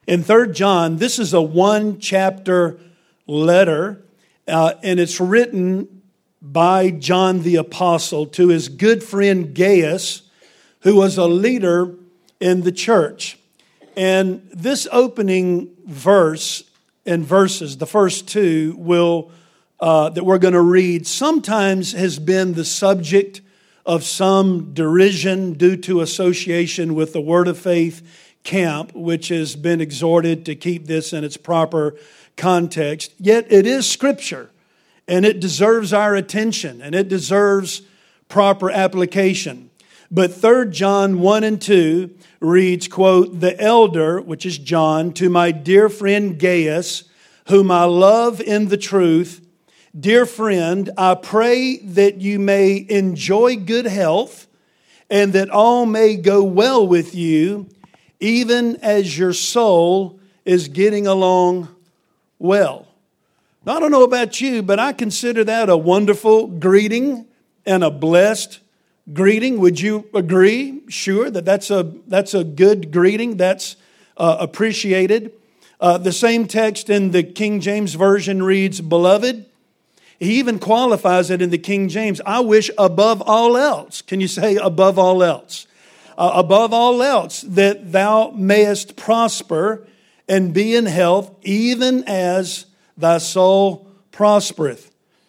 In 3 John, this is a one-chapter letter, and it's written by John the Apostle to his good friend Gaius, who was a leader in the church. And this opening verse and verses, the first two that we're going to read, sometimes has been the subject of some derision due to association with the Word of Faith camp, which has been exhorted to keep this in its proper context. Yet it is Scripture, and it deserves our attention, and it deserves proper application. But 3 John 1 and 2 reads, quote, "The elder," which is John, "to my dear friend Gaius, whom I love in the truth. Dear friend, I pray that you may enjoy good health and that all may go well with you, even as your soul is getting along well." Now, I don't know about you, but I consider that a wonderful greeting and a blessed greeting. Would you agree? Sure, that's a good greeting. That's appreciated. The same text in the King James Version reads, "Beloved." He even qualifies it in the King James. "I wish above all else." Can you say above all else? Above all else, that thou mayest prosper and be in health, even as thy soul prospereth.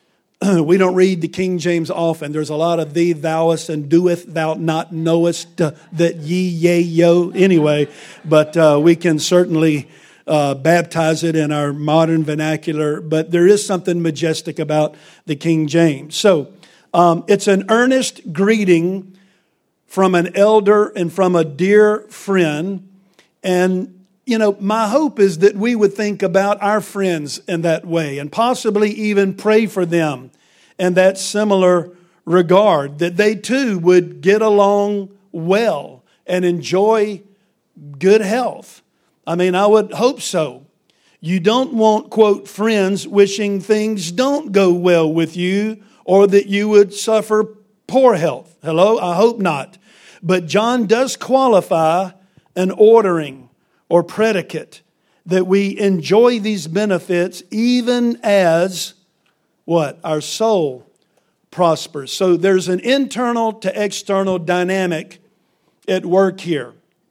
We don't read the King James often. There's a lot of thee, thouest, and doeth thou not knowest that ye, yea, yo. Anyway, but we can certainly baptize it in our modern vernacular. But there is something majestic about the King James. So it's an earnest greeting from an elder and from a dear friend. And my hope is that we would think about our friends in that way and possibly even pray for them in that similar regard, that they too would get along well and enjoy good health. I mean, I would hope so. You don't want, quote, friends wishing things don't go well with you or that you would suffer poor health. Hello? I hope not. But John does qualify an ordering or predicate that we enjoy these benefits even as what? Our soul prospers. So there's an internal to external dynamic at work here.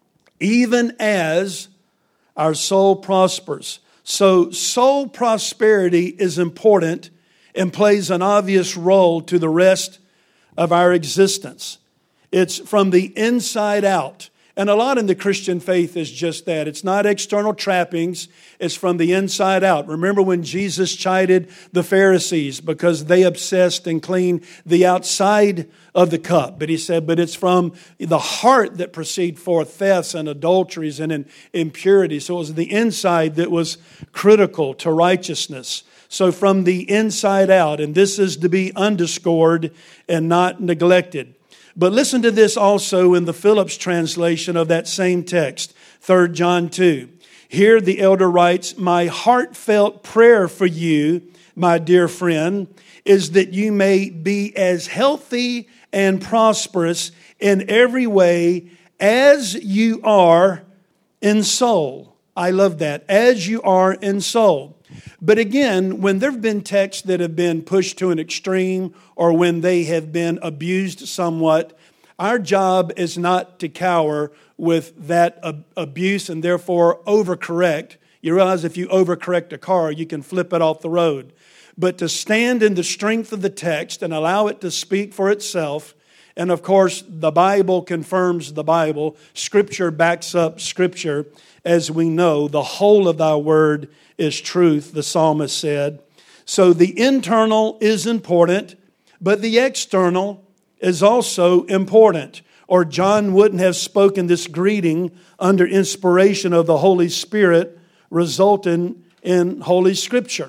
Even as our soul prospers. So soul prosperity is important and plays an obvious role to the rest of our existence. It's from the inside out. And a lot in the Christian faith is just that. It's not external trappings. It's from the inside out. Remember when Jesus chided the Pharisees because they obsessed and cleaned the outside of the cup. But he said, but it's from the heart that proceed forth thefts and adulteries and impurities. So it was the inside that was critical to righteousness. So from the inside out. And this is to be underscored and not neglected. But listen to this also in the Phillips translation of that same text, 3 John 2. Here the elder writes, "My heartfelt prayer for you, my dear friend, is that you may be as healthy and prosperous in every way as you are in soul." I love that. As you are in soul. But again, when there have been texts that have been pushed to an extreme or when they have been abused somewhat, our job is not to cower with that abuse and therefore overcorrect. You realize if you overcorrect a car, you can flip it off the road. But to stand in the strength of the text and allow it to speak for itself. And of course, the Bible confirms the Bible. Scripture backs up Scripture. As we know, the whole of thy word is truth, the psalmist said. So the internal is important, but the external is also important. Or John wouldn't have spoken this greeting under inspiration of the Holy Spirit, resulting in Holy Scripture.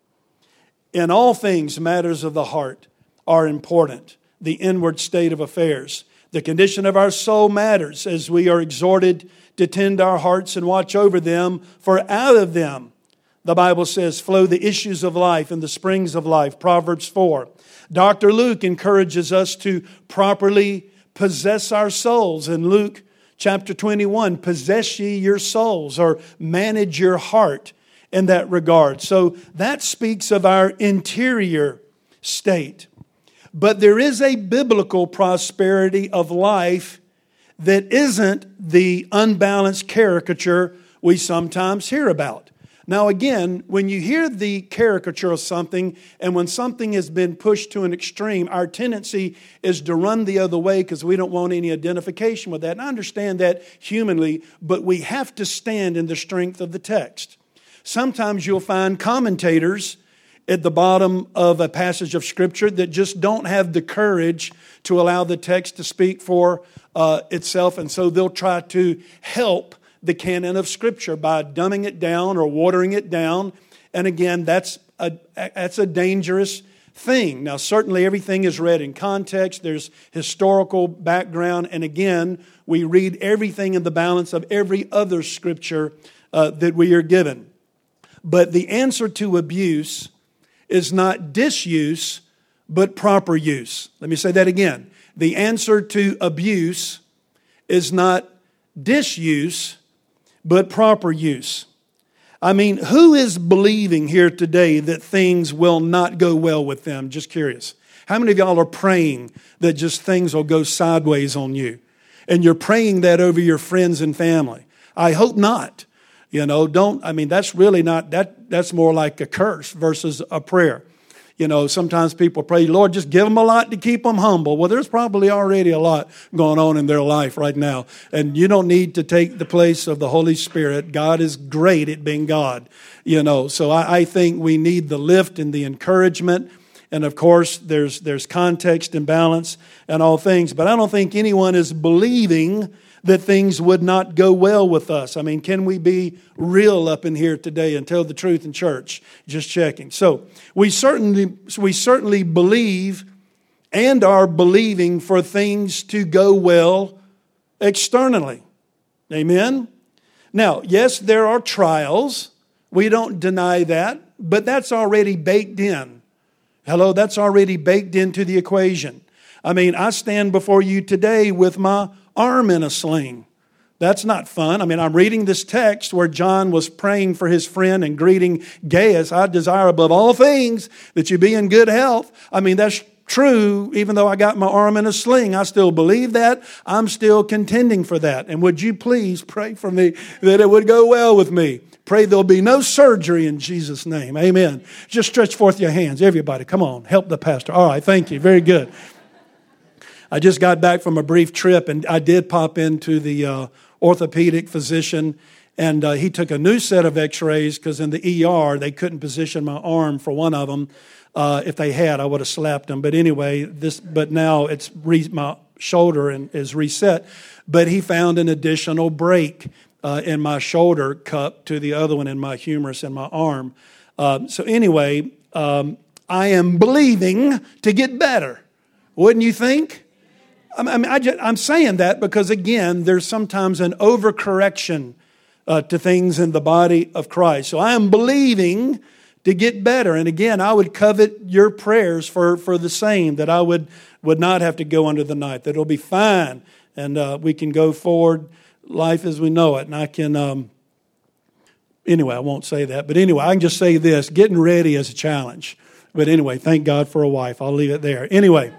In all things, matters of the heart are important. The inward state of affairs. The condition of our soul matters as we are exhorted to tend our hearts and watch over them, for out of them, the Bible says, flow the issues of life and the springs of life. Proverbs 4. Dr. Luke encourages us to properly possess our souls in Luke chapter 21, possess ye your souls, or manage your heart in that regard. So that speaks of our interior state. But there is a biblical prosperity of life that isn't the unbalanced caricature we sometimes hear about. Now again, when you hear the caricature of something, and when something has been pushed to an extreme, our tendency is to run the other way because we don't want any identification with that. And I understand that humanly, but we have to stand in the strength of the text. Sometimes you'll find commentators at the bottom of a passage of Scripture that just don't have the courage to allow the text to speak for itself, and so they'll try to help the canon of Scripture by dumbing it down or watering it down. And again, that's a dangerous thing. Now, certainly everything is read in context. There's historical background. And again, we read everything in the balance of every other Scripture that we are given. But the answer to abuse is not disuse, but proper use. Let me say that again. The answer to abuse is not disuse, but proper use. I mean, who is believing here today that things will not go well with them? Just curious. How many of y'all are praying that just things will go sideways on you? And you're praying that over your friends and family. I hope not. That's really not, that's more like a curse versus a prayer. Sometimes people pray, Lord, just give them a lot to keep them humble. Well, there's probably already a lot going on in their life right now. And you don't need to take the place of the Holy Spirit. God is great at being God. So I think we need the lift and the encouragement. And of course, there's context and balance and all things. But I don't think anyone is believing that things would not go well with us. I mean, can we be real up in here today and tell the truth in church? Just checking. So we certainly believe and are believing for things to go well externally. Amen? Now, yes, there are trials. We don't deny that, but that's already baked in. Hello, that's already baked into the equation. I mean, I stand before you today with my arm in a sling. That's not fun. I mean, I'm reading this text where John was praying for his friend and greeting Gaius. I desire above all things that you be in good health. I mean, that's true. Even though I got my arm in a sling, I still believe that. I'm still contending for that. And would you please pray for me that it would go well with me? Pray there'll be no surgery in Jesus' name. Amen. Just stretch forth your hands. Everybody, come on. Help the pastor. All right, thank you. Very good. I just got back from a brief trip, and I did pop into the orthopedic physician, and he took a new set of x-rays because in the ER, they couldn't position my arm for one of them. If they had, I would have slapped them. But anyway, but now my shoulder is reset. But he found an additional break in my shoulder cup to the other one in my humerus in my arm. So anyway, I am believing to get better. Wouldn't you think? I'm saying that because, again, there's sometimes an overcorrection to things in the body of Christ. So I am believing to get better. And again, I would covet your prayers for the same, that I would not have to go under the knife, that it'll be fine, and we can go forward life as we know it. And I can, anyway, I won't say that. But anyway, I can just say this, getting ready is a challenge. But anyway, thank God for a wife. I'll leave it there. Anyway,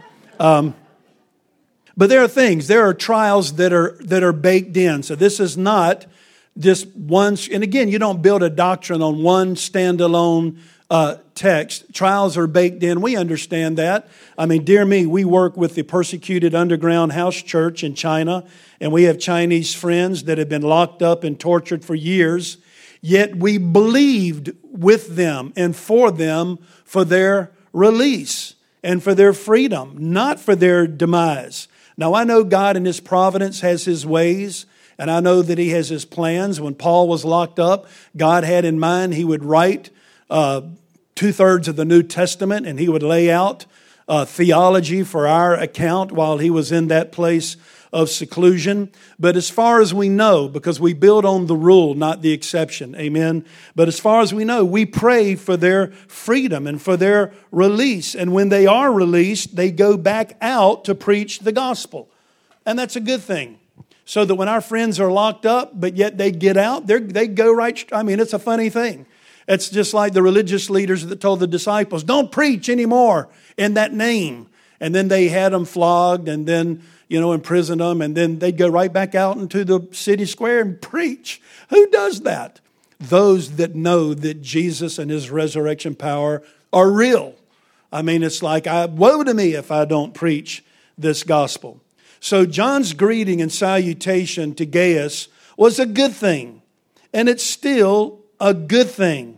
but there are trials that are baked in. So this is not just one, and again, you don't build a doctrine on one standalone text. Trials are baked in. We understand that. I mean, dear me, we work with the persecuted underground house church in China, and we have Chinese friends that have been locked up and tortured for years, yet we believed with them and for them for their release and for their freedom, not for their demise. Now, I know God in His providence has His ways, and I know that He has His plans. When Paul was locked up, God had in mind He would write 2/3 of the New Testament, and He would lay out theology for our account while he was in that place of seclusion. But as far as we know, because we build on the rule, not the exception, amen. But as far as we know, we pray for their freedom and for their release. And when they are released, they go back out to preach the gospel. And that's a good thing. So that when our friends are locked up, but yet they get out, they go right. I mean, it's a funny thing. It's just like the religious leaders that told the disciples, don't preach anymore in that name. And then they had them flogged and then, imprisoned them. And then they'd go right back out into the city square and preach. Who does that? Those that know that Jesus and his resurrection power are real. I mean, it's like, woe to me if I don't preach this gospel. So John's greeting and salutation to Gaius was a good thing. And it's still a good thing.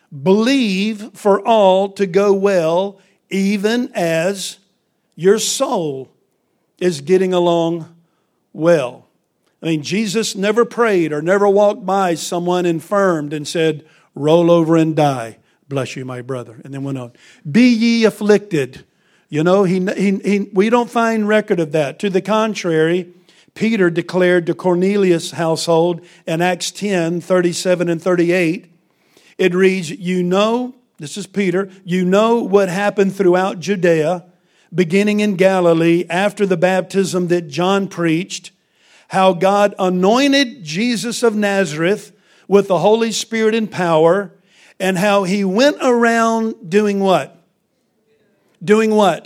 Believe for all to go well, even as your soul is getting along well. I mean, Jesus never prayed or never walked by someone infirmed and said, roll over and die. Bless you, my brother. And then went on. Be ye afflicted. We don't find record of that. To the contrary, Peter declared to Cornelius' household in Acts 10, 37 and 38, it reads, this is Peter, you know what happened throughout Judea, beginning in Galilee after the baptism that John preached, how God anointed Jesus of Nazareth with the Holy Spirit and power, and how he went around doing what? Doing what?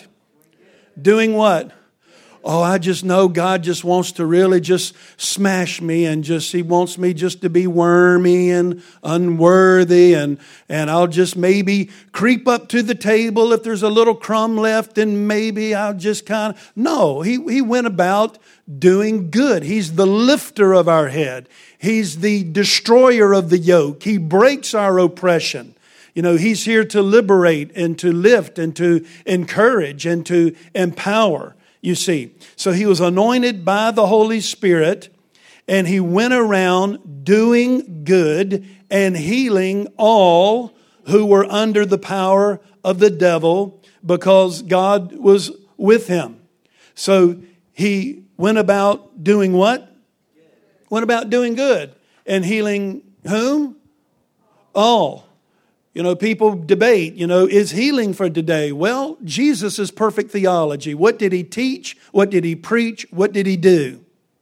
Doing what? Oh, I just know God just wants to really just smash me and he wants me just to be wormy and unworthy and I'll just maybe creep up to the table if there's a little crumb left and maybe I'll just No, he went about doing good. He's the lifter of our head. He's the destroyer of the yoke. He breaks our oppression. He's here to liberate and to lift and to encourage and to empower. You see, so he was anointed by the Holy Spirit and he went around doing good and healing all who were under the power of the devil because God was with him. So he went about doing what? Went about doing good and healing whom? All. People debate, is healing for today? Well, Jesus' perfect theology. What did he teach? What did he preach? What did he do?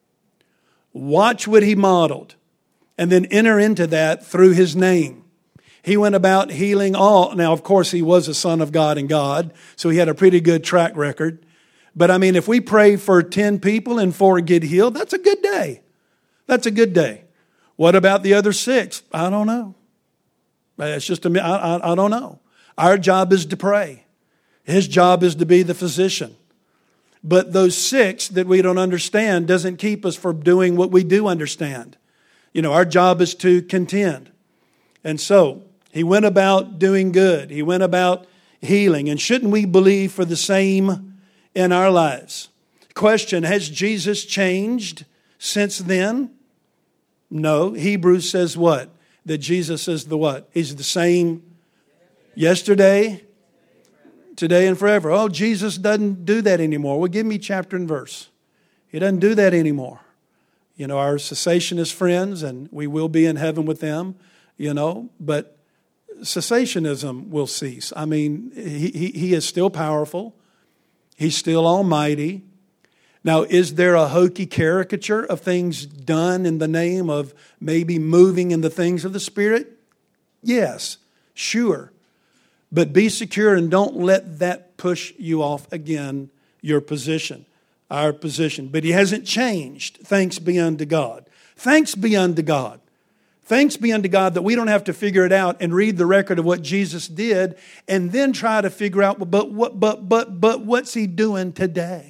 Watch what he modeled and then enter into that through his name. He went about healing all. Now, of course, he was a son of God and God, so he had a pretty good track record. But I mean, if we pray for 10 people and 4 get healed, that's a good day. That's a good day. What about the other 6? I don't know. It's just I don't know. Our job is to pray. His job is to be the physician. But those 6 that we don't understand doesn't keep us from doing what we do understand. Our job is to contend. And so he went about doing good. He went about healing. And shouldn't we believe for the same in our lives? Question, has Jesus changed since then? No. Hebrews says what? That Jesus is the what? He's the same yesterday, today, and forever. Oh, Jesus doesn't do that anymore. Well, give me chapter and verse. He doesn't do that anymore. Our cessationist friends, and we will be in heaven with them, but cessationism will cease. I mean, he is still powerful. He's still almighty. Now, is there a hokey caricature of things done in the name of maybe moving in the things of the Spirit? Yes, sure. But be secure and don't let that push you off again, your position, our position. But he hasn't changed. Thanks be unto God. Thanks be unto God. Thanks be unto God that we don't have to figure it out and read the record of what Jesus did and then try to figure out, but what's he doing today?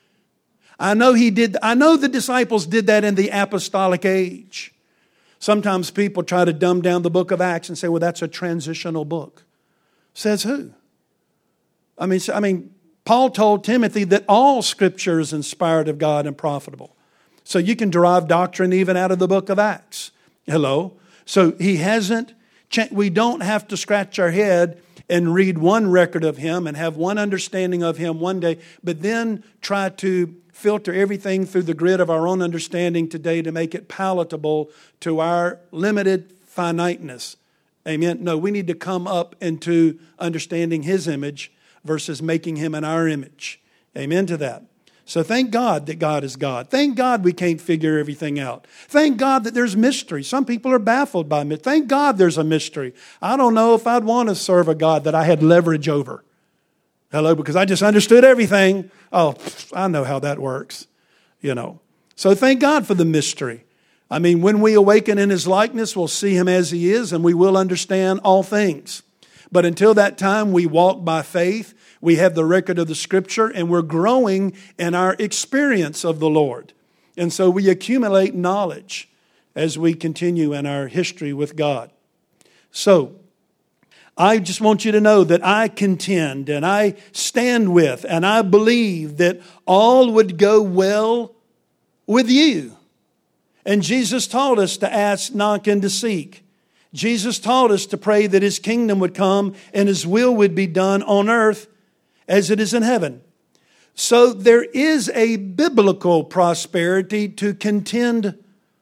I know the disciples did that in the apostolic age. Sometimes people try to dumb down the book of Acts and say, well, that's a transitional book. Says who? I mean, Paul told Timothy that all Scripture is inspired of God and profitable. So you can derive doctrine even out of the book of Acts. Hello? So he hasn't, we don't have to scratch our head and read one record of him and have one understanding of him one day, but then try to filter everything through the grid of our own understanding today to make it palatable to our limited finiteness. Amen. No, we need to come up into understanding his image versus making him in our image. Amen to that. So thank God that God is God. Thank God we can't figure everything out. Thank God that there's mystery. Some people are baffled by mystery. Thank God there's a mystery. I don't know if I'd want to serve a God that I had leverage over. Hello, because I just understood everything. Oh, I know how that works, So thank God for the mystery. I mean, when we awaken in His likeness, we'll see Him as He is and we will understand all things. But until that time, we walk by faith. We have the record of the Scripture and we're growing in our experience of the Lord. And so we accumulate knowledge as we continue in our history with God. So, I just want you to know that I contend and I stand with and I believe that all would go well with you. And Jesus taught us to ask, knock, and to seek. Jesus taught us to pray that His kingdom would come and His will would be done on earth as it is in heaven. So there is a biblical prosperity to contend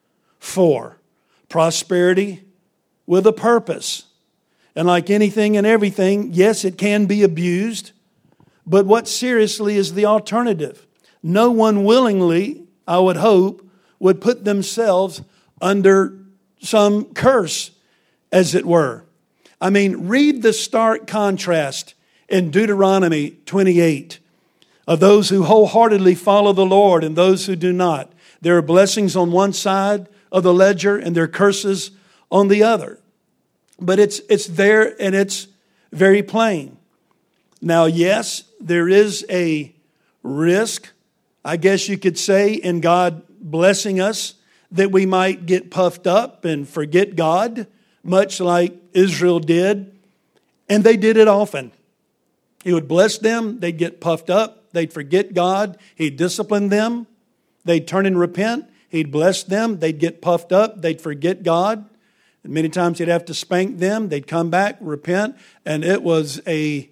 for. Prosperity with a purpose. And like anything and everything, yes, it can be abused. But what seriously is the alternative? No one willingly, I would hope, would put themselves under some curse, as it were. I mean, read the stark contrast in Deuteronomy 28 of those who wholeheartedly follow the Lord and those who do not. There are blessings on one side of the ledger and there are curses on the other. But it's there and it's very plain. Now, yes, there is a risk, I guess you could say, in God blessing us that we might get puffed up and forget God, much like Israel did. And they did it often. He would bless them, they'd get puffed up, they'd forget God, He'd discipline them, they'd turn and repent, He'd bless them, they'd get puffed up, they'd forget God. And many times He'd have to spank them. They'd come back, repent, and it was a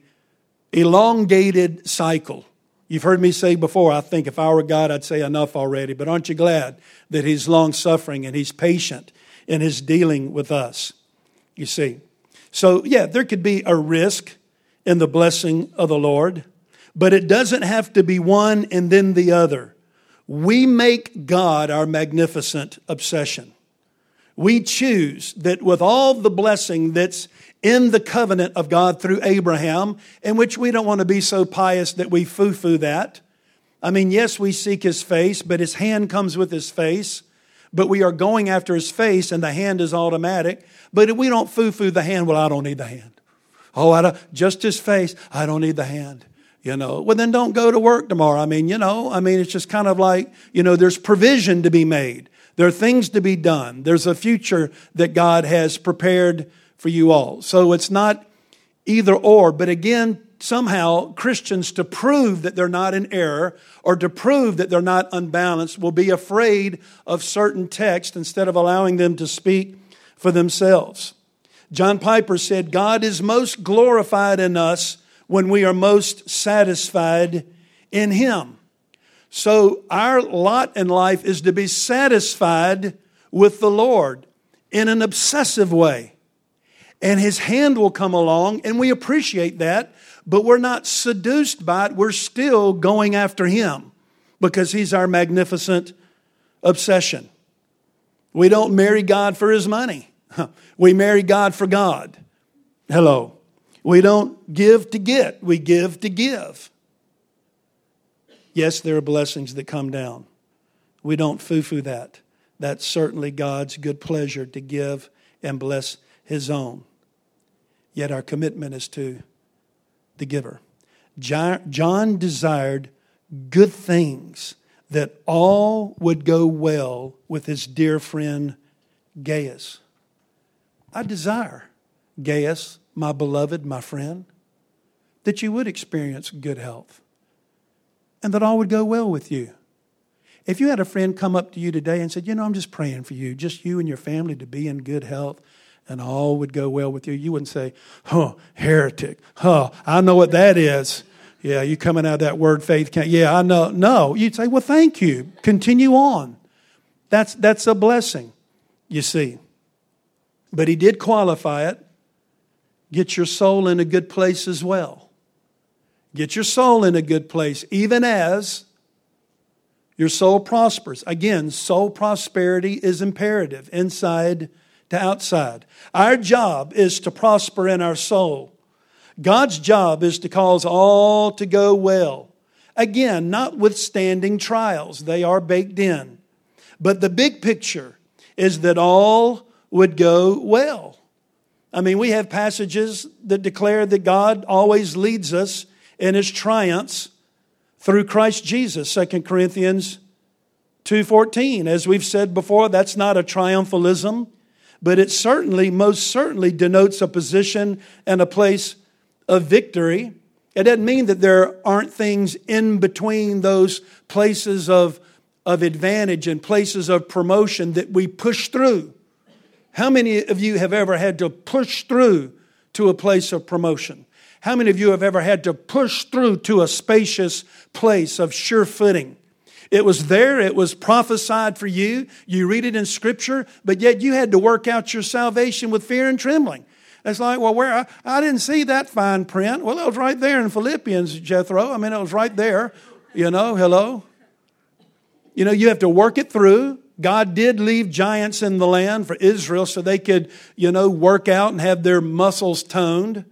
elongated cycle. You've heard me say before, I think if I were God, I'd say enough already. But aren't you glad that He's long-suffering and He's patient in His dealing with us? You see. So, yeah, there could be a risk in the blessing of the Lord, but it doesn't have to be one and then the other. We make God our magnificent obsession. We choose that with all the blessing that's in the covenant of God through Abraham, in which we don't want to be so pious that we foo-foo that. I mean, yes, we seek His face, but His hand comes with His face. But we are going after His face and the hand is automatic. But if we don't foo-foo the hand, well, I don't need the hand. Oh, just His face, I don't need the hand. Well, then don't go to work tomorrow. It's just kind of like, there's provision to be made. There are things to be done. There's a future that God has prepared for you all. So it's not either or. But again, somehow Christians, to prove that they're not in error or to prove that they're not unbalanced, will be afraid of certain texts instead of allowing them to speak for themselves. John Piper said, God is most glorified in us when we are most satisfied in Him. So our lot in life is to be satisfied with the Lord in an obsessive way. And His hand will come along, and we appreciate that, but we're not seduced by it. We're still going after Him because He's our magnificent obsession. We don't marry God for His money. We marry God for God. Hello. We don't give to get. We give to give. Yes, there are blessings that come down. We don't foo-foo that. That's certainly God's good pleasure to give and bless His own. Yet our commitment is to the giver. John desired good things, that all would go well with his dear friend Gaius. I desire, Gaius, my beloved, my friend, that you would experience good health and that all would go well with you. If you had a friend come up to you today and said, I'm just praying for you, just you and your family to be in good health and all would go well with you, you wouldn't say, heretic. I know what that is. Yeah, you coming out of that word faith camp. Yeah, I know. No, you'd say, well, thank you. Continue on. That's a blessing, you see. But he did qualify it. Get your soul in a good place as well. Get your soul in a good place, even as Your soul prospers. Again, soul prosperity is imperative, inside to outside. Our job is to prosper in our soul. God's job is to cause all to go well. Again, notwithstanding trials, they are baked in. But the big picture is that all would go well. I mean, we have passages that declare that God always leads us in His triumphs through Christ Jesus. 2 Corinthians 2:14. As we've said before, that's not a triumphalism, but it most certainly denotes a position and a place of victory. It doesn't mean that there aren't things in between those places of advantage and places of promotion that we push through. How many of you have ever had to push through to a place of promotion? How many of you have ever had to push through to a spacious place of sure footing? It was there, it was prophesied for you. You read it in Scripture, but yet you had to work out your salvation with fear and trembling. It's like, well, where I didn't see that fine print. Well, it was right there in Philippians, Jethro. I mean, it was right there. Hello. You have to work it through. God did leave giants in the land for Israel so they could, work out and have their muscles toned.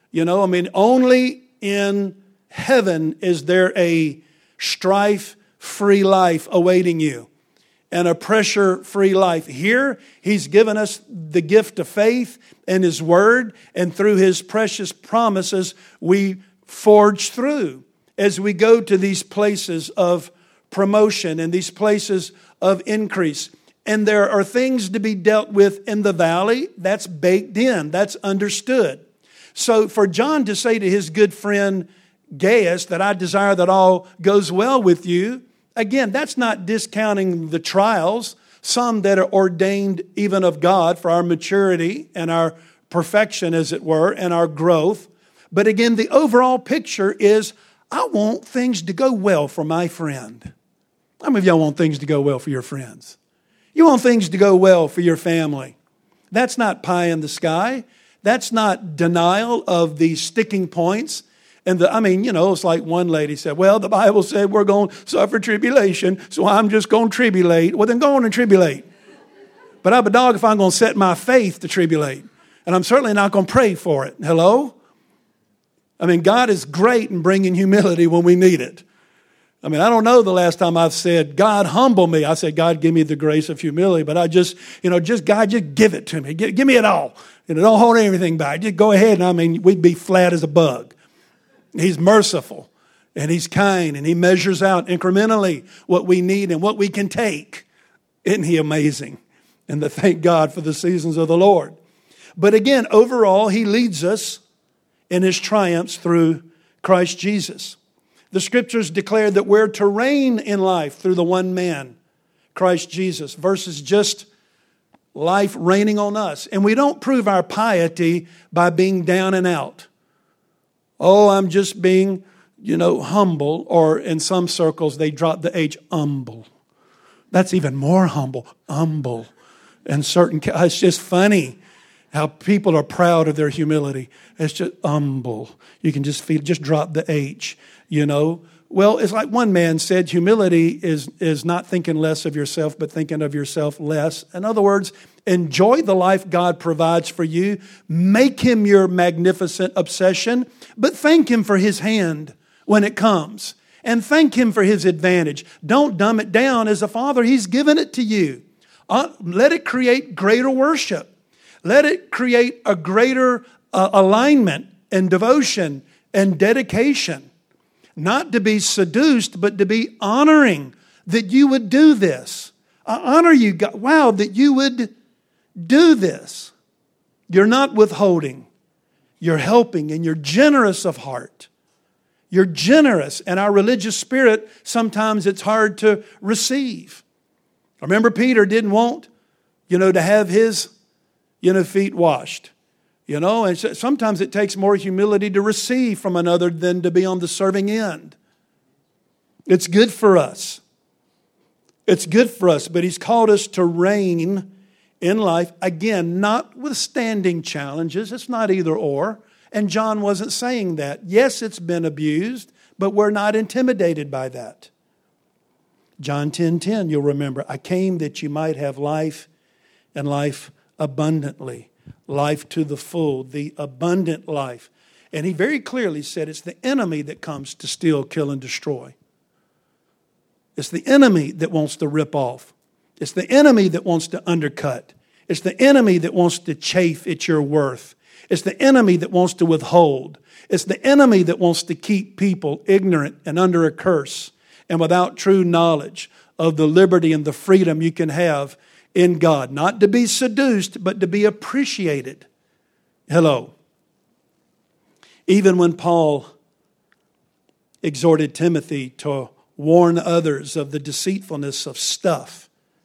Only in heaven is there a strife-free life awaiting you and a pressure-free life. Here, He's given us the gift of faith and His Word, and through His precious promises, we forge through as we go to these places of promotion and these places of increase. And there are things to be dealt with in the valley. That's baked in. That's understood. So for John to say to his good friend Gaius that I desire that all goes well with you, again, that's not discounting the trials, some that are ordained even of God for our maturity and our perfection, as it were, and our growth. But again, the overall picture is, I want things to go well for my friend. How many of y'all want things to go well for your friends? You want things to go well for your family. That's not pie in the sky. That's not denial of the sticking points. And it's like one lady said, well, the Bible said we're going to suffer tribulation, so I'm just going to tribulate. Well, then go on and tribulate. But I'm a dog if I'm going to set my faith to tribulate. And I'm certainly not going to pray for it. Hello? God is great in bringing humility when we need it. I don't know the last time I've said, God, humble me. I said, God, give me the grace of humility. But I God, just give it to me. Give me it all. Don't hold everything back. Just go ahead. And we'd be flat as a bug. He's merciful and He's kind and He measures out incrementally what we need and what we can take. Isn't He amazing? And to thank God for the seasons of the Lord. But again, overall, He leads us in His triumphs through Christ Jesus. The Scriptures declare that we're to reign in life through the one man, Christ Jesus, versus just life reigning on us. And we don't prove our piety by being down and out. Oh, I'm just being, humble, or in some circles they drop the H, humble. That's even more humble, humble. And it's just funny how people are proud of their humility. It's just humble. You can just feel, just drop the H, Well, it's like one man said, humility is not thinking less of yourself, but thinking of yourself less. In other words, enjoy the life God provides for you. Make Him your magnificent obsession, but thank Him for His hand when it comes. And thank Him for His advantage. Don't dumb it down. As a father, He's given it to you. Let it create greater worship. Let it create a greater alignment and devotion and dedication. Not to be seduced, but to be honoring that you would do this. I honor you, God. Wow, that you would do this. You're not withholding. You're helping and you're generous of heart. You're generous. And our religious spirit, sometimes it's hard to receive. Remember, Peter didn't want, to have his, feet washed. And sometimes it takes more humility to receive from another than to be on the serving end. It's good for us. It's good for us, but He's called us to reign in life. Again, notwithstanding challenges. It's not either or. And John wasn't saying that. Yes, it's been abused, but we're not intimidated by that. John 10:10, you'll remember, I came that you might have life and life abundantly. Life to the full, the abundant life. And he very clearly said it's the enemy that comes to steal, kill, and destroy. It's the enemy that wants to rip off. It's the enemy that wants to undercut. It's the enemy that wants to chafe at your worth. It's the enemy that wants to withhold. It's the enemy that wants to keep people ignorant and under a curse and without true knowledge of the liberty and the freedom you can have in God. Not to be seduced, but to be appreciated. Hello. Even when Paul exhorted Timothy to warn others of the deceitfulness of stuff,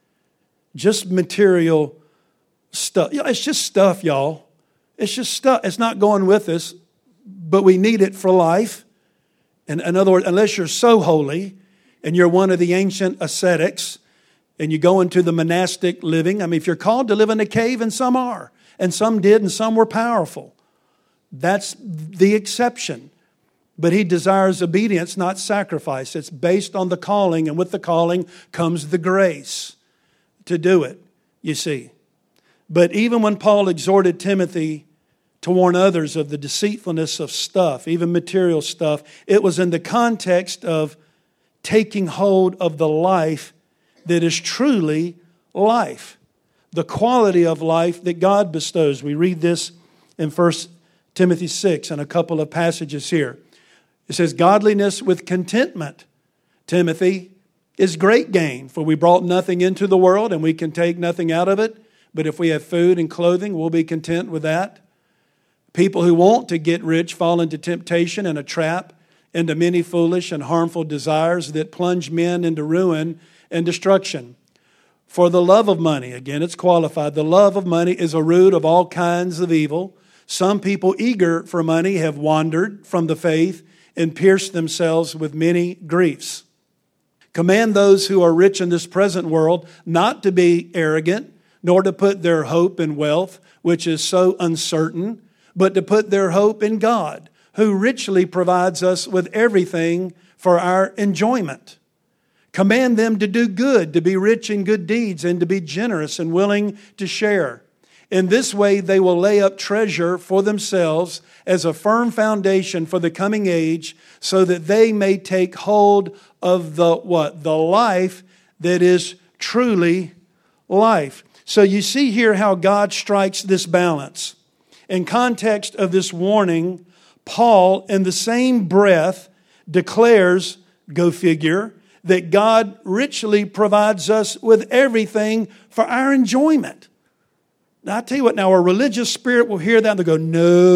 just material stuff. It's just stuff, y'all. It's just stuff. It's not going with us, but we need it for life. And in other words, unless you're so holy and you're one of the ancient ascetics and you go into the monastic living, I mean, if you're called to live in a cave, and some are, and some did, and some were powerful, that's the exception. But he desires obedience, not sacrifice. It's based on the calling, and with the calling comes the grace to do it, you see. But even when Paul exhorted Timothy to warn others of the deceitfulness of stuff, even material stuff, it was in the context of taking hold of the life that is truly life, the quality of life that God bestows. We read this in 1 Timothy 6 and a couple of passages here. It says, godliness with contentment, Timothy, is great gain, for we brought nothing into the world and we can take nothing out of it. But if we have food and clothing, we'll be content with that. People who want to get rich fall into temptation and a trap, into many foolish and harmful desires that plunge men into ruin and destruction. For the love of money, again it's qualified, the love of money is a root of all kinds of evil. Some people eager for money have wandered from the faith and pierced themselves with many griefs. Command those who are rich in this present world not to be arrogant, nor to put their hope in wealth, which is so uncertain, but to put their hope in God, who richly provides us with everything for our enjoyment. Command them to do good, to be rich in good deeds, and to be generous and willing to share. In this way, they will lay up treasure for themselves as a firm foundation for the coming age, so that they may take hold of the what? The life that is truly life. So you see here how God strikes this balance. In context of this warning, Paul, in the same breath, declares, go figure, that God richly provides us with everything for our enjoyment. Now, I tell you what, now a religious spirit will hear that and they'll go,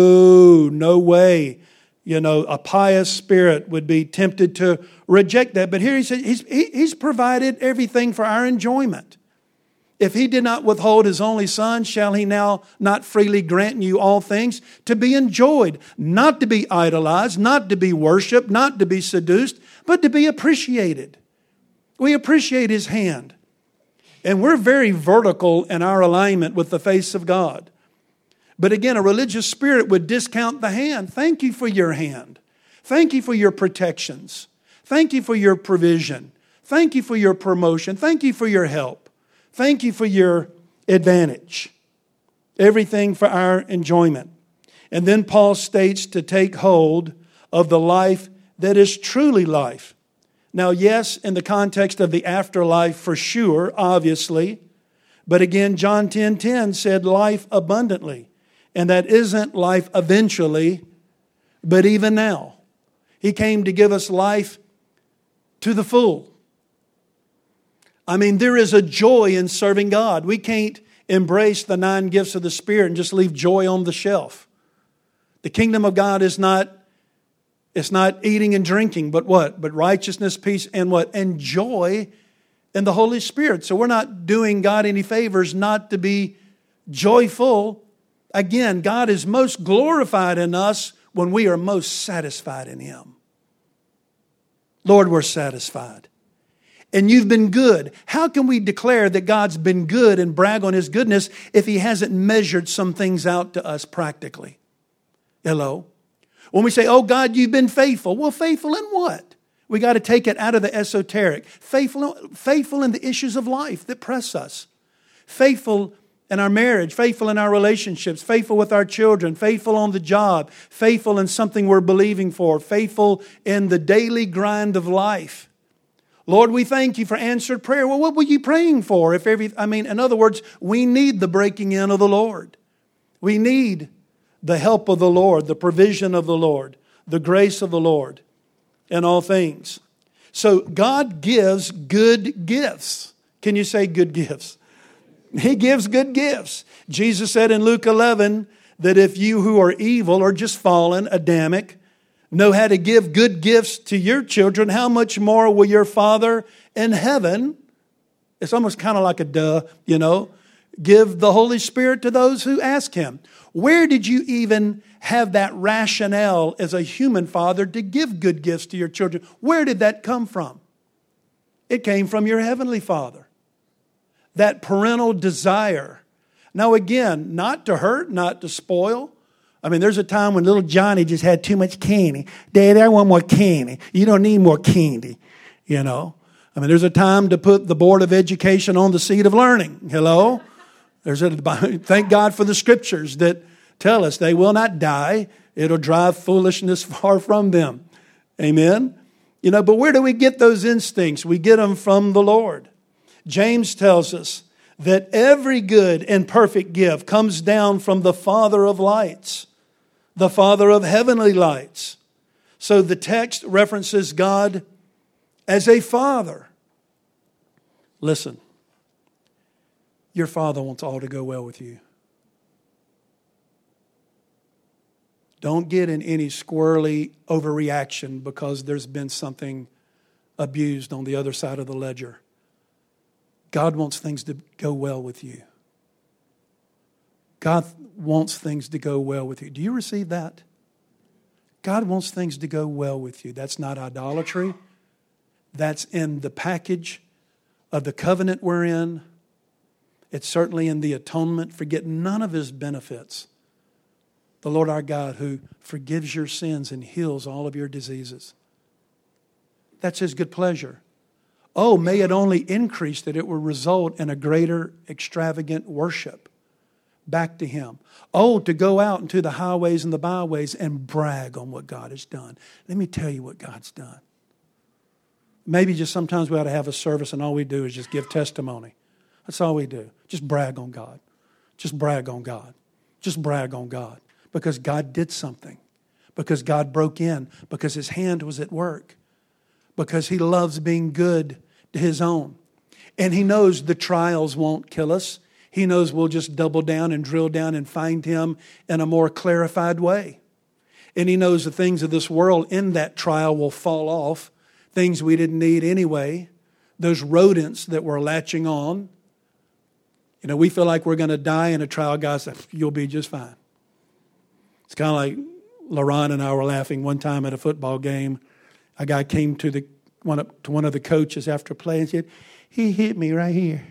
no way. You know, a pious spirit would be tempted to reject that. But here he says he's provided everything for our enjoyment. If he did not withhold his only son, shall he now not freely grant you all things to be enjoyed, not to be idolized, not to be worshiped, not to be seduced, but to be appreciated. We appreciate his hand. And we're very vertical in our alignment with the face of God. But again, a religious spirit would discount the hand. Thank you for your hand. Thank you for your protections. Thank you for your provision. Thank you for your promotion. Thank you for your help. Thank you for your advantage. Everything for our enjoyment. And then Paul states to take hold of the life that is truly life. Now, yes, in the context of the afterlife, for sure, obviously. But again, John 10:10 said life abundantly. And that isn't life eventually, but even now. He came to give us life to the full. I mean, there is a joy in serving God. We can't embrace the 9 gifts of the Spirit and just leave joy on the shelf. The kingdom of God is not, it's not eating and drinking, but what? But righteousness, peace, and what? And joy in the Holy Spirit. So we're not doing God any favors not to be joyful. Again, God is most glorified in us when we are most satisfied in Him. Lord, we're satisfied. And you've been good. How can we declare that God's been good and brag on His goodness if He hasn't measured some things out to us practically? Hello? When we say, oh God, you've been faithful. Well, faithful in what? We got to take it out of the esoteric. Faithful in the issues of life that press us. Faithful in our marriage, faithful in our relationships, faithful with our children, faithful on the job, faithful in something we're believing for, faithful in the daily grind of life. Lord, we thank you for answered prayer. Well, what were you praying for? In other words, we need the breaking in of the Lord. We need the help of the Lord, the provision of the Lord, the grace of the Lord in all things. So God gives good gifts. Can you say good gifts? He gives good gifts. Jesus said in Luke 11 that if you who are evil or just fallen, Adamic, know how to give good gifts to your children, how much more will your Father in heaven, it's almost kind of like a duh, give the Holy Spirit to those who ask Him. Where did you even have that rationale as a human father to give good gifts to your children? Where did that come from? It came from your Heavenly Father. That parental desire. Now again, not to hurt, not to spoil. There's a time when little Johnny just had too much candy. Daddy, I want more candy. You don't need more candy, There's a time to put the Board of Education on the seat of learning. Hello? Thank God for the scriptures that tell us they will not die. It'll drive foolishness far from them. Amen? But where do we get those instincts? We get them from the Lord. James tells us that every good and perfect gift comes down from the Father of lights, the Father of heavenly lights. So the text references God as a father. Listen, your Father wants all to go well with you. Don't get in any squirrely overreaction because there's been something abused on the other side of the ledger. God wants things to go well with you. God wants things to go well with you. Do you receive that? God wants things to go well with you. That's not idolatry. That's in the package of the covenant we're in. It's certainly in the atonement. Forget none of His benefits. The Lord our God who forgives your sins and heals all of your diseases. That's His good pleasure. Oh, may it only increase that it will result in a greater extravagant worship back to Him. Oh, to go out into the highways and the byways and brag on what God has done. Let me tell you what God's done. Maybe just sometimes we ought to have a service and all we do is just give testimony. That's all we do. Just brag on God. Just brag on God. Just brag on God. Because God did something. Because God broke in. Because His hand was at work. Because He loves being good to His own. And He knows the trials won't kill us. He knows we'll just double down and drill down and find Him in a more clarified way. And He knows the things of this world in that trial will fall off. Things we didn't need anyway. Those rodents that we're latching on. We feel like we're going to die in a trial. God said, you'll be just fine. It's kind of like LaRon and I were laughing one time at a football game. A guy came to one of the coaches after play and said, he hit me right here.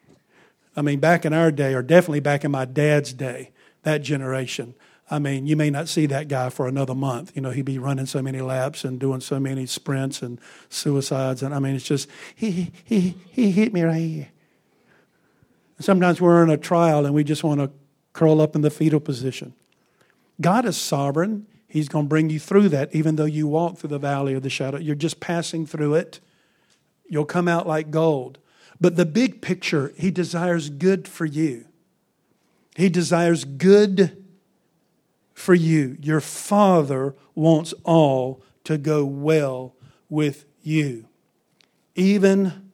Back in our day, or definitely back in my dad's day, that generation, you may not see that guy for another month. He'd be running so many laps and doing so many sprints and suicides. And it's just, he hit me right here. Sometimes we're in a trial and we just want to curl up in the fetal position. God is sovereign. He's going to bring you through that, even though you walk through the valley of the shadow. You're just passing through it. You'll come out like gold. But the big picture, He desires good for you. He desires good for you. Your Father wants all to go well with you. Even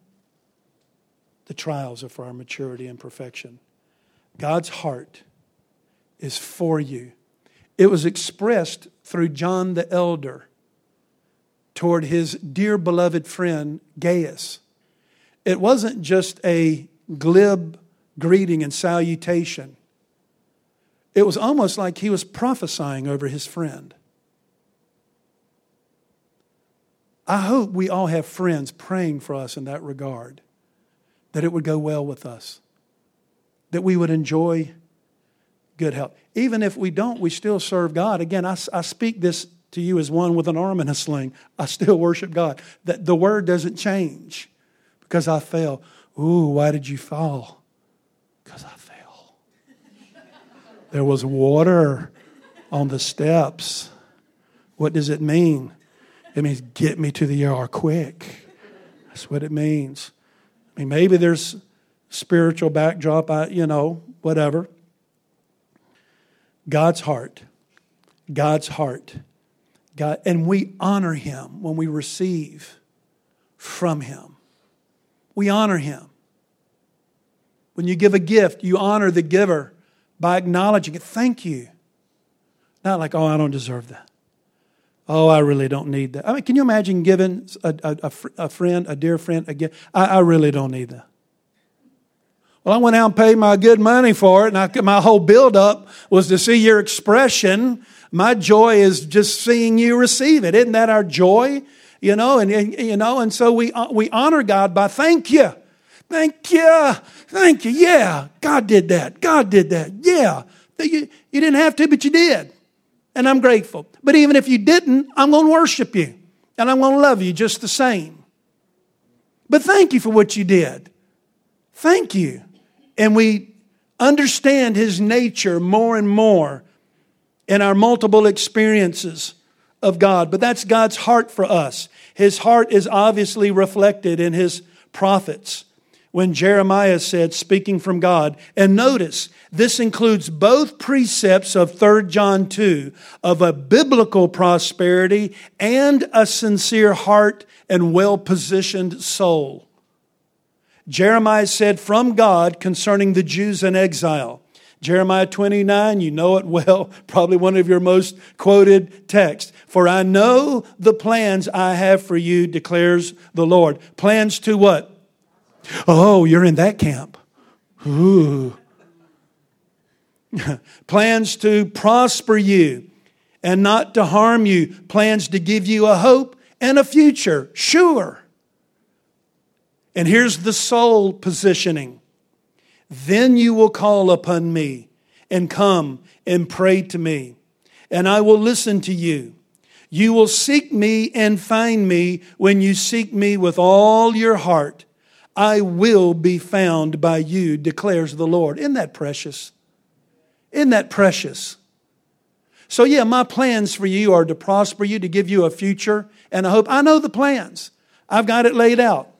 the trials are for our maturity and perfection. God's heart is for you. It was expressed through John the Elder toward his dear beloved friend Gaius. It wasn't just a glib greeting and salutation. It was almost like he was prophesying over his friend. I hope we all have friends praying for us in that regard, that it would go well with us, that we would enjoy good health. Even if we don't, we still serve God. Again, I speak this to you as one with an arm in a sling. I still worship God. That the word doesn't change because I fell. Ooh, why did you fall? Because I fell. There was water on the steps. What does it mean? It means get me to the ER quick. That's what it means. I mean, maybe there's spiritual backdrop, whatever. God's heart. God's heart. God, and we honor Him when we receive from Him. We honor Him. When you give a gift, you honor the giver by acknowledging it. Thank you. Not like, oh, I don't deserve that. Oh, I really don't need that. I mean, can you imagine giving a friend, a dear friend, a gift? I really don't need that. Well, I went out and paid my good money for it, and my whole build-up was to see your expression. My joy is just seeing you receive it. Isn't that our joy? And so we honor God by thank you. Thank you. Thank you. Yeah, God did that. God did that. Yeah. You didn't have to, but you did. And I'm grateful. But even if you didn't, I'm going to worship you. And I'm going to love you just the same. But thank you for what you did. Thank you. And we understand His nature more and more in our multiple experiences of God. But that's God's heart for us. His heart is obviously reflected in His prophets. When Jeremiah said, speaking from God, and notice, this includes both precepts of 3 John 2 of a biblical prosperity and a sincere heart and well-positioned soul. Jeremiah said from God concerning the Jews in exile. Jeremiah 29, you know it well, probably one of your most quoted texts. For I know the plans I have for you, declares the Lord. Plans to what? Oh, you're in that camp. Ooh. Plans to prosper you and not to harm you. Plans to give you a hope and a future. Sure. And here's the soul positioning. Then you will call upon me and come and pray to me, and I will listen to you. You will seek me and find me when you seek me with all your heart. I will be found by you, declares the Lord. Isn't that precious? Isn't that precious? So yeah, my plans for you are to prosper you, to give you a future and a hope. I know the plans. I've got it laid out.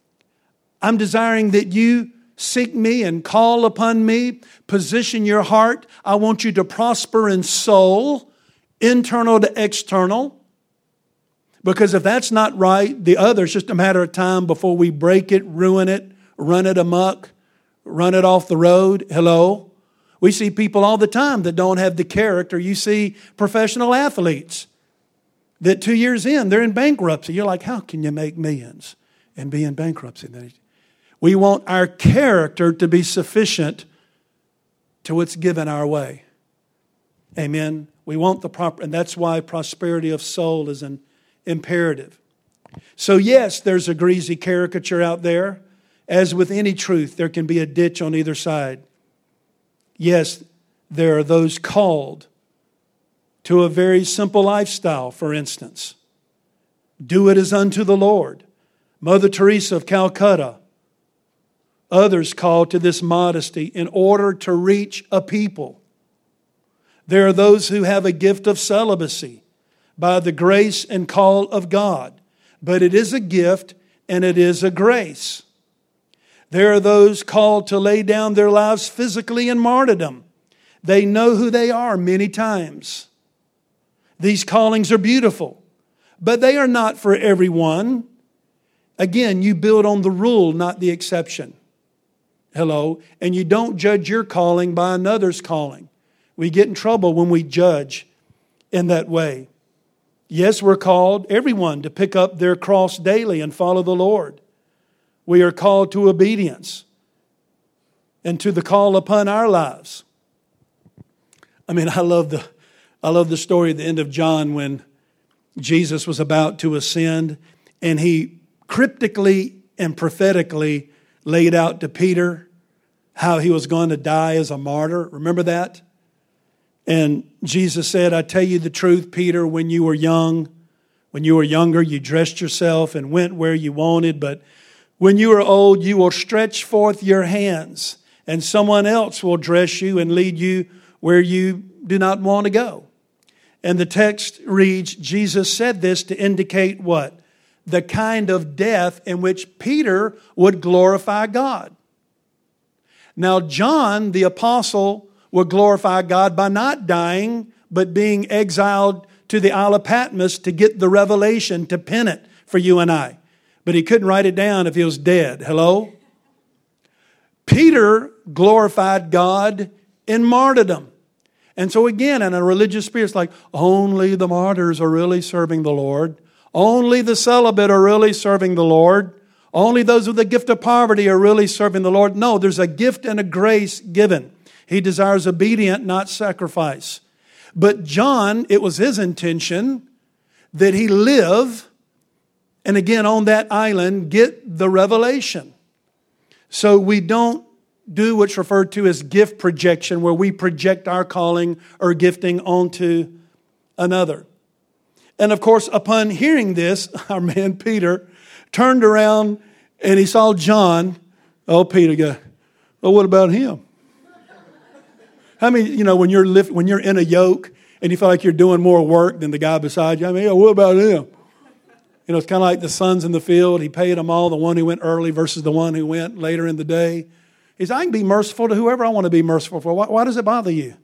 I'm desiring that you seek me and call upon me. Position your heart. I want you to prosper in soul, internal to external. Because if that's not right, the other, it's just a matter of time before we break it, ruin it, run it amok, run it off the road. Hello? We see people all the time that don't have the character. You see professional athletes that 2 years in, they're in bankruptcy. You're like, how can you make millions and be in bankruptcy? We want our character to be sufficient to what's given our way. Amen? We want the proper, and that's why prosperity of soul is an imperative. So yes, there's a greasy caricature out there. As with any truth, there can be a ditch on either side. Yes, there are those called to a very simple lifestyle, for instance. Do it as unto the Lord. Mother Teresa of Calcutta. Others called to this modesty in order to reach a people. There are those who have a gift of celibacy by the grace and call of God. But it is a gift and it is a grace. There are those called to lay down their lives physically in martyrdom. They know who they are many times. These callings are beautiful, but they are not for everyone. Again, you build on the rule, not the exception. Hello? And you don't judge your calling by another's calling. We get in trouble when we judge in that way. Yes, we're called, everyone, to pick up their cross daily and follow the Lord. We are called to obedience and to the call upon our lives. I mean, I love the story at the end of John when Jesus was about to ascend and He cryptically and prophetically laid out to Peter how he was going to die as a martyr. Remember that? And Jesus said, I tell you the truth, Peter, when you were younger, you dressed yourself and went where you wanted. But when you are old, you will stretch forth your hands, and someone else will dress you and lead you where you do not want to go. And the text reads, Jesus said this to indicate what? The kind of death in which Peter would glorify God. Now, John, the apostle, would glorify God by not dying, but being exiled to the Isle of Patmos to get the revelation, to pen it for you and I. But he couldn't write it down if he was dead. Hello? Peter glorified God in martyrdom. And so again, in a religious spirit, it's like, only the martyrs are really serving the Lord. Only the celibate are really serving the Lord. Only those with the gift of poverty are really serving the Lord. No, there's a gift and a grace given. He desires obedience, not sacrifice. But John, it was his intention that he live, and again on that island, get the revelation. So we don't do what's referred to as gift projection, where we project our calling or gifting onto another. And of course, upon hearing this, our man Peter turned around and he saw John. Oh, Peter, go, well, what about him? How many, when you're in a yoke and you feel like you're doing more work than the guy beside you? What about him? It's kind of like the sons in the field. He paid them all, the one who went early versus the one who went later in the day. He said, I can be merciful to whoever I want to be merciful for. Why does it bother you?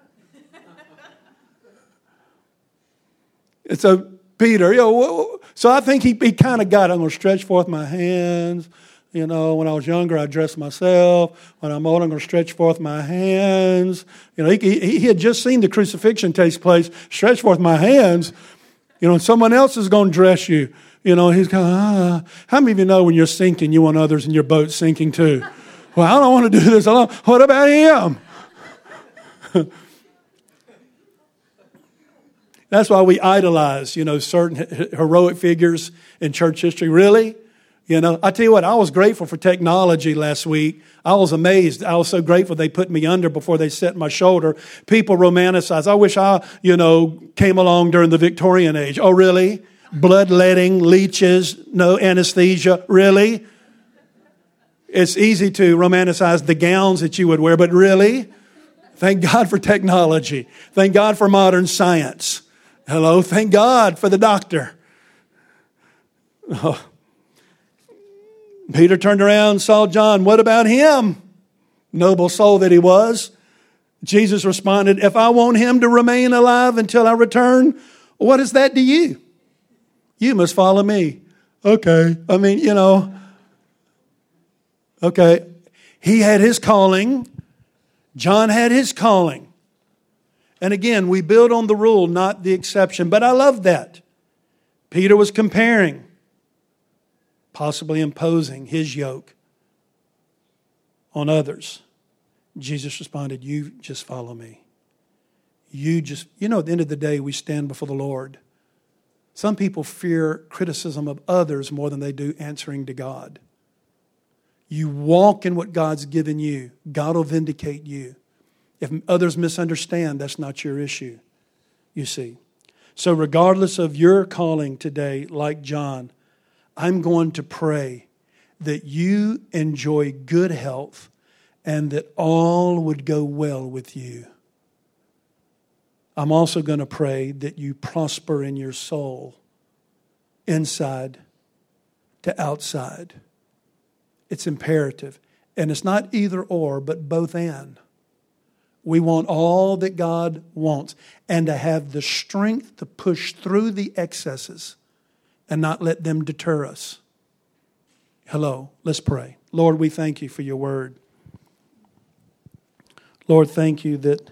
And so Peter, so I think he kind of got it. I'm going to stretch forth my hands. When I was younger, I dressed myself. When I'm old, I'm going to stretch forth my hands. He had just seen the crucifixion take place. Stretch forth my hands. Someone else is going to dress you. He's going, How many of you know when you're sinking, you want others in your boat sinking too? Well, I don't want to do this alone. What about him? That's why we idolize, certain heroic figures in church history. Really? I tell you what, I was grateful for technology last week. I was amazed. I was so grateful they put me under before they set my shoulder. People romanticize. I wish I, came along during the Victorian age. Oh, really? Bloodletting, leeches, no anesthesia. Really? It's easy to romanticize the gowns that you would wear, but really? Thank God for technology. Thank God for modern science. Hello? Thank God for the doctor. Oh. Peter turned around and saw John. What about him? Noble soul that he was. Jesus responded, if I want him to remain alive until I return, what is that to you? You must follow me. Okay. Okay. He had his calling. John had his calling. And again, we build on the rule, not the exception. But I love that. Peter was comparing, possibly imposing his yoke on others. Jesus responded, you just follow me. At the end of the day, we stand before the Lord. Some people fear criticism of others more than they do answering to God. You walk in what God's given you. God will vindicate you. If others misunderstand, that's not your issue, you see. So regardless of your calling today, like John, I'm going to pray that you enjoy good health and that all would go well with you. I'm also going to pray that you prosper in your soul, inside to outside. It's imperative. And it's not either or, but both and. We want all that God wants and to have the strength to push through the excesses and not let them deter us. Hello, let's pray. Lord, we thank you for your word. Lord, thank you that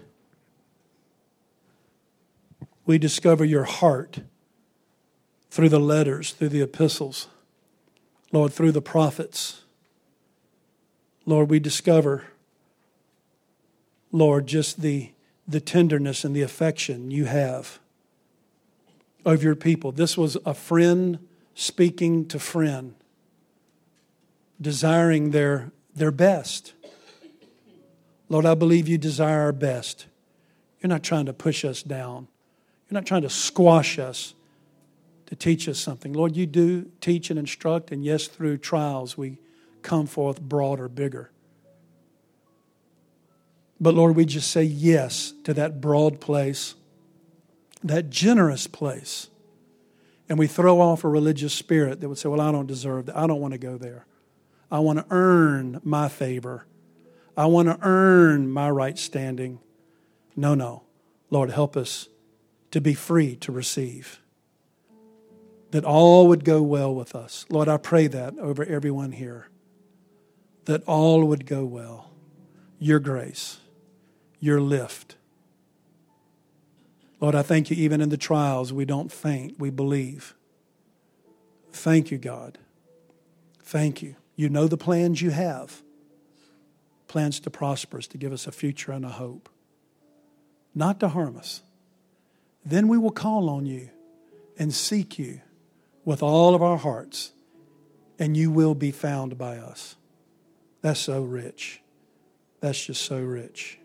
we discover your heart through the letters, through the epistles, Lord, through the prophets. Lord, we discover, Lord, just the tenderness and the affection you have of your people. This was a friend speaking to friend, desiring their best. Lord, I believe you desire our best. You're not trying to push us down. You're not trying to squash us to teach us something. Lord, you do teach and instruct, and yes, through trials we come forth broader, bigger. But Lord, we just say yes to that broad place, that generous place. And we throw off a religious spirit that would say, well, I don't deserve that. I don't want to go there. I want to earn my favor. I want to earn my right standing. No. Lord, help us to be free to receive. That all would go well with us. Lord, I pray that over everyone here. That all would go well. Your grace, your lift. Lord, I thank you even in the trials we don't faint, we believe. Thank you, God. Thank you. You know the plans you have. Plans to prosper us, to give us a future and a hope. Not to harm us. Then we will call on you and seek you with all of our hearts, and you will be found by us. That's so rich. That's just so rich.